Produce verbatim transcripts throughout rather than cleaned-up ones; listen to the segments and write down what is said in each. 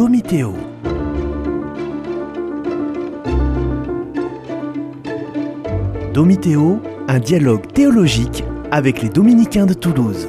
Domitéo. Domitéo, un dialogue théologique avec les Dominicains de Toulouse.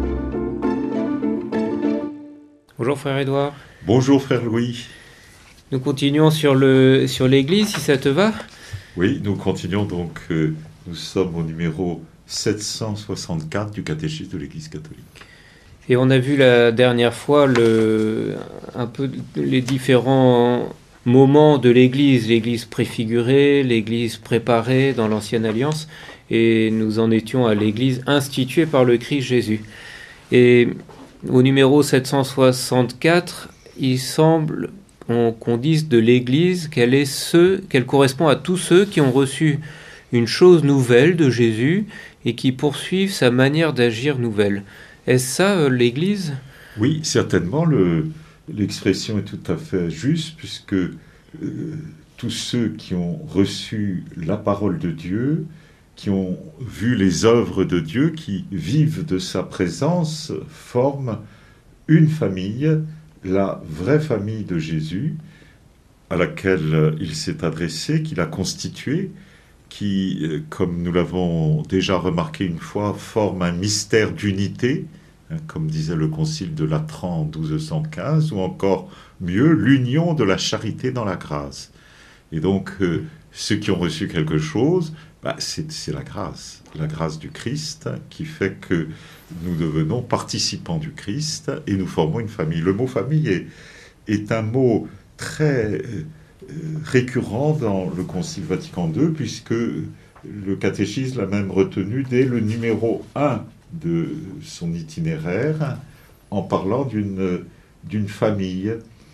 Bonjour frère Édouard. Bonjour frère Louis. Nous continuons sur, le, sur l'Église, si ça te va. Oui, nous continuons donc, euh, nous sommes au numéro sept cent soixante-quatre du catéchisme de l'Église catholique. Et on a vu la dernière fois le, un peu les différents moments de l'Église, l'Église préfigurée, l'Église préparée dans l'Ancienne Alliance, et nous en étions à l'Église instituée par le Christ Jésus. Et au numéro sept cent soixante-quatre, il semble on, qu'on dise de l'Église qu'elle est ceux, qu'elle correspond à tous ceux qui ont reçu une chose nouvelle de Jésus et qui poursuivent sa manière d'agir nouvelle. Est-ce ça l'Église ? Oui, certainement, le, l'expression est tout à fait juste, puisque euh, tous ceux qui ont reçu la parole de Dieu, qui ont vu les œuvres de Dieu, qui vivent de sa présence, forment une famille, la vraie famille de Jésus, à laquelle il s'est adressé, qu'il a constituée, qui, comme nous l'avons déjà remarqué une fois, forme un mystère d'unité, hein, comme disait le concile de Latran en douze cent quinze, ou encore mieux, l'union de la charité dans la grâce. Et donc, euh, ceux qui ont reçu quelque chose, bah, c'est, c'est la grâce, la grâce du Christ, qui fait que nous devenons participants du Christ et nous formons une famille. Le mot famille est, est un mot très euh, récurrent dans le Concile Vatican deux, puisque le catéchisme l'a même retenu dès le numéro un de son itinéraire, en parlant d'une, d'une famille,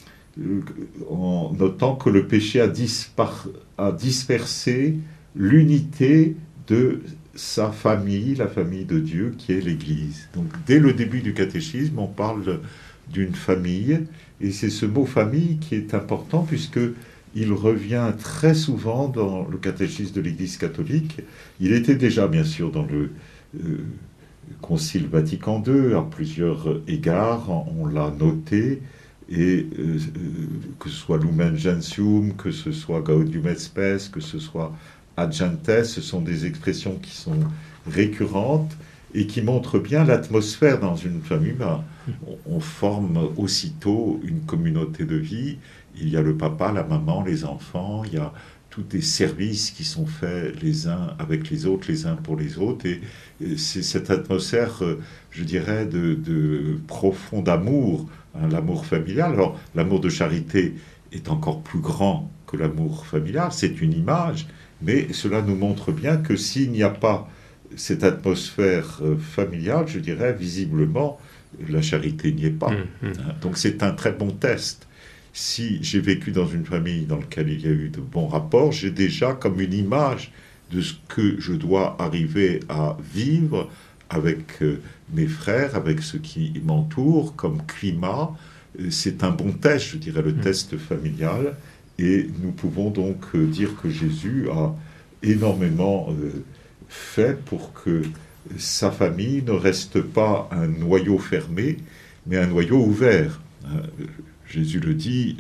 en notant que le péché a, dispar, a dispersé l'unité de sa famille, la famille de Dieu, qui est l'Église. Donc, dès le début du catéchisme, on parle d'une famille, et c'est ce mot famille qui est important, puisqu'il revient très souvent dans le catéchisme de l'Église catholique. Il était déjà, bien sûr, dans le euh, Concile Vatican deux, à plusieurs égards, on l'a noté, et euh, que ce soit Lumen Gentium, que ce soit Gaudium et Spes, que ce soit Ad Gentes, ce sont des expressions qui sont récurrentes et qui montrent bien l'atmosphère dans une famille. Ben, on, on forme aussitôt une communauté de vie. Il y a le papa, la maman, les enfants, il y a tous des services qui sont faits les uns avec les autres, les uns pour les autres. Et, et c'est cette atmosphère, je dirais, de, de profond amour, hein, l'amour familial. Alors, l'amour de charité est encore plus grand que l'amour familial, c'est une image, mais cela nous montre bien que s'il n'y a pas cette atmosphère familiale, je dirais, visiblement, la charité n'y est pas. Mmh, mmh. Donc c'est un très bon test. Si j'ai vécu dans une famille dans laquelle il y a eu de bons rapports, j'ai déjà comme une image de ce que je dois arriver à vivre avec mes frères, avec ceux qui m'entourent, comme climat. C'est un bon test, je dirais, le mmh. test familial. Et nous pouvons donc dire que Jésus a énormément fait pour que sa famille ne reste pas un noyau fermé, mais un noyau ouvert. Jésus le dit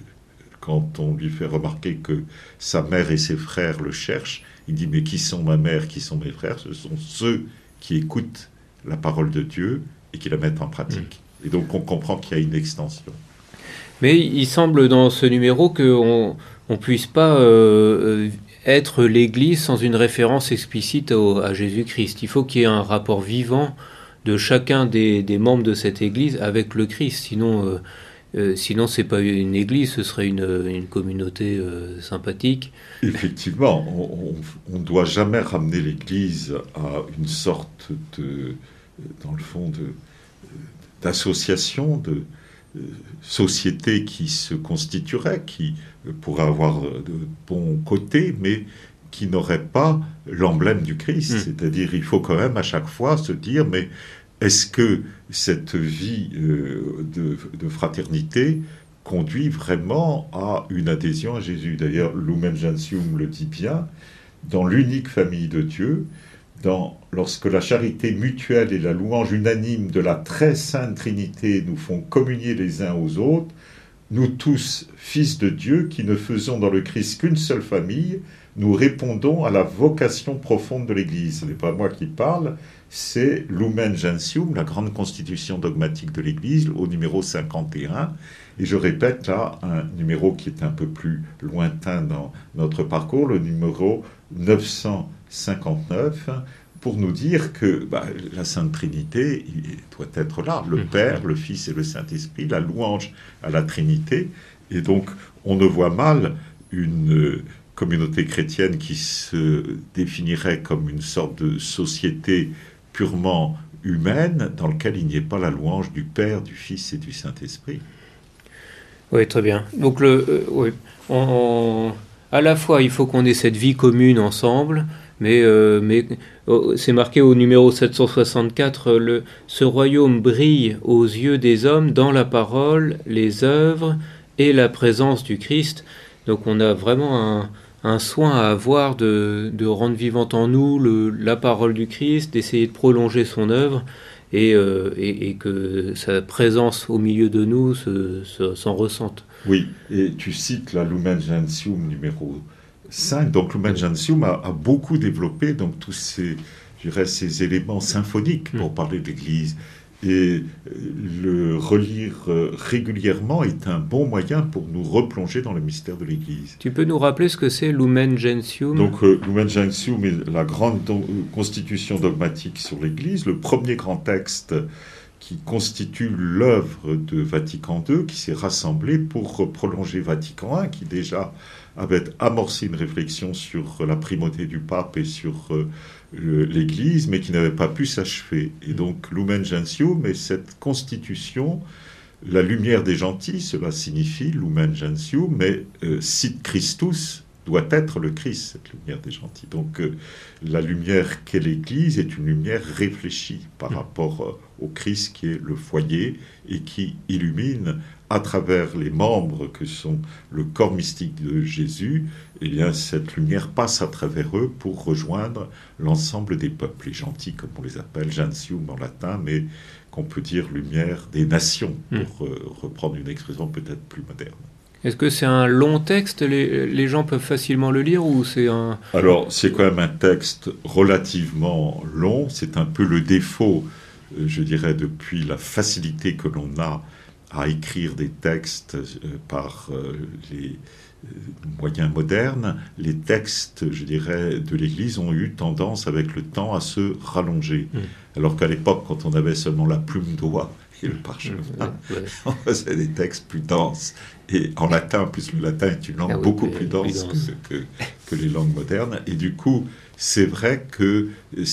quand on lui fait remarquer que sa mère et ses frères le cherchent. Il dit « Mais qui sont ma mère, qui sont mes frères ?» Ce sont ceux qui écoutent la parole de Dieu et qui la mettent en pratique. Et donc on comprend qu'il y a une extension. Mais il semble dans ce numéro qu'on ne puisse pas euh, être l'Église sans une référence explicite au, à Jésus-Christ. Il faut qu'il y ait un rapport vivant de chacun des, des membres de cette Église avec le Christ. Sinon, euh, euh, sinon ce n'est pas une Église, ce serait une, une communauté euh, sympathique. Effectivement, on ne doit jamais ramener l'Église à une sorte de, dans le fond, de, d'association, de société qui se constituerait, qui pourrait avoir de bons côtés, mais qui n'aurait pas l'emblème du Christ. Mmh. C'est-à-dire, il faut quand même à chaque fois se dire, mais est-ce que cette vie euh, de, de fraternité conduit vraiment à une adhésion à Jésus ? D'ailleurs, Lumen Gentium le dit bien, dans l'unique famille de Dieu, dans, lorsque la charité mutuelle et la louange unanime de la très sainte Trinité nous font communier les uns aux autres, nous tous, fils de Dieu, qui ne faisons dans le Christ qu'une seule famille, nous répondons à la vocation profonde de l'Église. Ce n'est pas moi qui parle, c'est Lumen Gentium, la grande constitution dogmatique de l'Église, au numéro cinquante et un. Et je répète là un numéro qui est un peu plus lointain dans notre parcours, le numéro neuf cent cinquante-neuf, pour nous dire que bah, la Sainte Trinité il doit être là, le Père, le Fils et le Saint-Esprit, la louange à la Trinité. Et donc, on ne voit mal une communauté chrétienne qui se définirait comme une sorte de société purement humaine, dans laquelle il n'y ait pas la louange du Père, du Fils et du Saint-Esprit. Oui, très bien. Donc, le, euh, oui, on, on, à la fois, il faut qu'on ait cette vie commune ensemble, mais, euh, mais oh, c'est marqué au numéro sept cent soixante-quatre, le, ce royaume brille aux yeux des hommes dans la parole, les œuvres et la présence du Christ. Donc, on a vraiment un, un soin à avoir de, de rendre vivante en nous le, la parole du Christ, d'essayer de prolonger son œuvre. Et, euh, et, et que sa présence au milieu de nous se, se, s'en ressente. Oui, et tu cites la Lumen Gentium numéro cinq. Donc Lumen Gentium a, a beaucoup développé donc, tous ces, je dirais, ces éléments symphoniques pour mmh. parler de l'Église. Et le relire régulièrement est un bon moyen pour nous replonger dans le mystère de l'Église. Tu peux nous rappeler ce que c'est Lumen Gentium ? Donc, euh, Lumen Gentium est la grande do- constitution dogmatique sur l'Église, le premier grand texte qui constitue l'œuvre de Vatican deux, qui s'est rassemblé pour prolonger Vatican un, qui déjà avait amorcé une réflexion sur la primauté du pape et sur euh, l'Église, mais qui n'avait pas pu s'achever. Et donc, Lumen Gentium est cette constitution, la lumière des gentils, cela signifie Lumen Gentium, mais euh, sit Christus doit être le Christ, cette lumière des gentils. Donc, euh, la lumière qu'est l'Église est une lumière réfléchie par rapport euh, au Christ qui est le foyer et qui illumine à travers les membres que sont le corps mystique de Jésus. Eh bien, cette lumière passe à travers eux pour rejoindre l'ensemble des peuples, les gentils comme on les appelle, gentium en latin, mais qu'on peut dire lumière des nations, pour euh, reprendre une expression peut-être plus moderne. Est-ce que c'est un long texte, les, les gens peuvent facilement le lire ou c'est un... Alors, c'est quand même un texte relativement long, c'est un peu le défaut, euh, je dirais, depuis la facilité que l'on a à écrire des textes euh, par euh, les euh, moyens modernes. Les textes, je dirais, de l'Église ont eu tendance avec le temps à se rallonger. Mmh. Alors qu'à l'époque, quand on avait seulement la plume d'oie et le parchemin, mmh, ouais. on faisait des textes plus denses. Et en latin, en plus le latin est une langue ah oui, beaucoup plus dense, plus dense. Que, que, que les langues modernes. Et du coup, c'est vrai que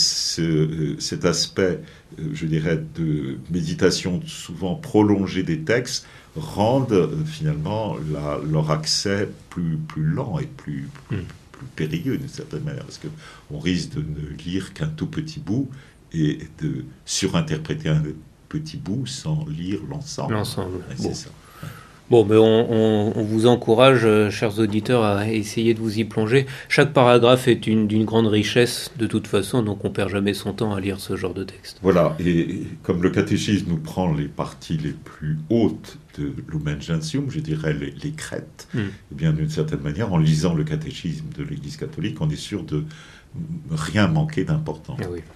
ce, cet aspect, je dirais, de méditation souvent prolongée des textes rendent finalement la, leur accès plus, plus lent et plus, plus, mm. plus périlleux d'une certaine manière, parce qu'on risque de ne lire qu'un tout petit bout et de surinterpréter un petit bout sans lire l'ensemble. L'ensemble, c'est bon. ça. Bon, mais on, on, on vous encourage, euh, chers auditeurs, à essayer de vous y plonger. Chaque paragraphe est une, d'une grande richesse, de toute façon, donc on ne perd jamais son temps à lire ce genre de texte. Voilà, et, et comme le catéchisme nous prend les parties les plus hautes de Lumen Gentium, je dirais les, les crêtes, mm. eh bien, d'une certaine manière, en lisant le catéchisme de l'Église catholique, on est sûr de rien manquer d'important. Ah oui.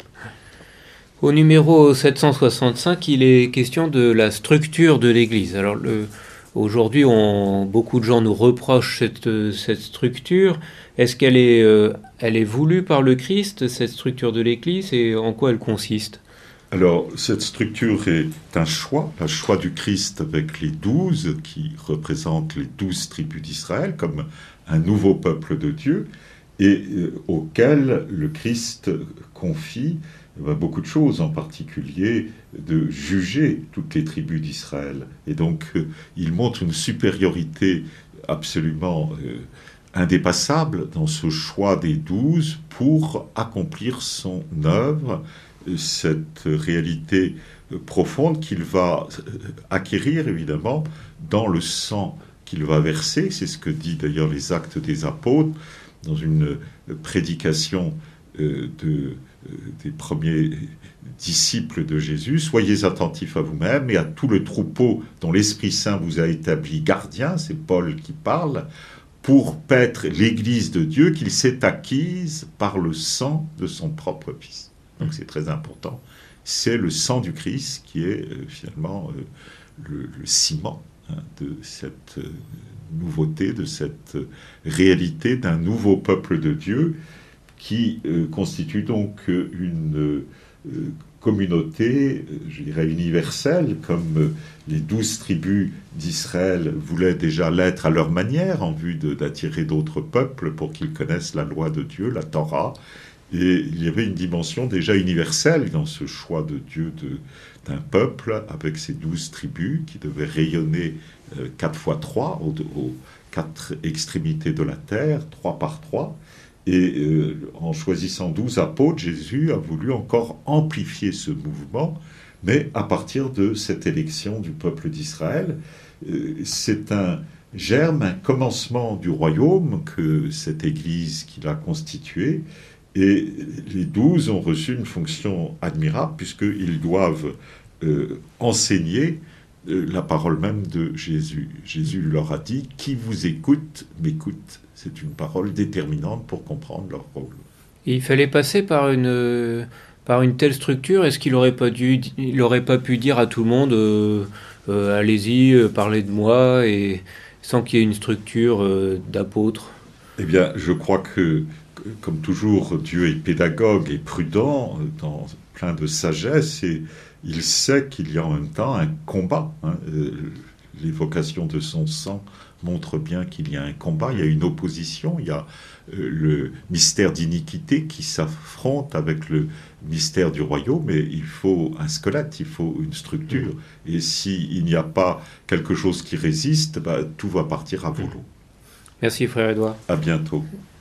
Au numéro sept cent soixante-cinq, il est question de la structure de l'Église. Alors, le... Aujourd'hui, on, beaucoup de gens nous reprochent cette, cette structure. Est-ce qu'elle est, euh, elle est voulue par le Christ, cette structure de l'Église, et en quoi elle consiste ? Alors, cette structure est un choix, un choix du Christ avec les douze, qui représentent les douze tribus d'Israël, comme un nouveau peuple de Dieu, et euh, auquel le Christ confie beaucoup de choses, en particulier de juger toutes les tribus d'Israël. Et donc, euh, il montre une supériorité absolument euh, indépassable dans ce choix des douze pour accomplir son œuvre, euh, cette réalité euh, profonde qu'il va euh, acquérir, évidemment, dans le sang qu'il va verser. C'est ce que dit d'ailleurs les Actes des Apôtres, dans une euh, prédication euh, de des premiers disciples de Jésus, soyez attentifs à vous-même et à tout le troupeau dont l'Esprit Saint vous a établi gardien, c'est Paul qui parle, pour paître l'Église de Dieu qu'il s'est acquise par le sang de son propre Fils. Donc c'est très important. C'est le sang du Christ qui est euh, finalement euh, le, le ciment hein, de cette euh, nouveauté, de cette euh, réalité d'un nouveau peuple de Dieu qui euh, constitue donc euh, une euh, communauté, euh, je dirais universelle, comme euh, les douze tribus d'Israël voulaient déjà l'être à leur manière, en vue de, d'attirer d'autres peuples pour qu'ils connaissent la loi de Dieu, la Torah. Et il y avait une dimension déjà universelle dans ce choix de Dieu de, d'un peuple, avec ces douze tribus qui devaient rayonner euh, quatre fois trois, aux, aux quatre extrémités de la terre, trois par trois. Et euh, en choisissant douze apôtres, Jésus a voulu encore amplifier ce mouvement, mais à partir de cette élection du peuple d'Israël, euh, c'est un germe, un commencement du royaume que cette Église qu'il a constituée. Et les douze ont reçu une fonction admirable puisqu'ils doivent euh, enseigner euh, la parole même de Jésus. Jésus leur a dit « Qui vous écoute, m'écoute ». C'est une parole déterminante pour comprendre leur rôle. Et il fallait passer par une, par une telle structure. Est-ce qu'il n'aurait pas, dû, il aurait pas pu dire à tout le monde euh, euh, « Allez-y, euh, parlez de moi » et sans qu'il y ait une structure euh, d'apôtres? Eh bien, je crois que comme toujours, Dieu est pédagogue et prudent, dans plein de sagesse, et il sait qu'il y a en même temps un combat. Hein. L'évocation de son sang montre bien qu'il y a un combat, il y a une opposition, il y a le mystère d'iniquité qui s'affronte avec le mystère du royaume, mais il faut un squelette, il faut une structure. Et s'il n'y a pas quelque chose qui résiste, bah, tout va partir à volo. Merci frère Édouard. À bientôt.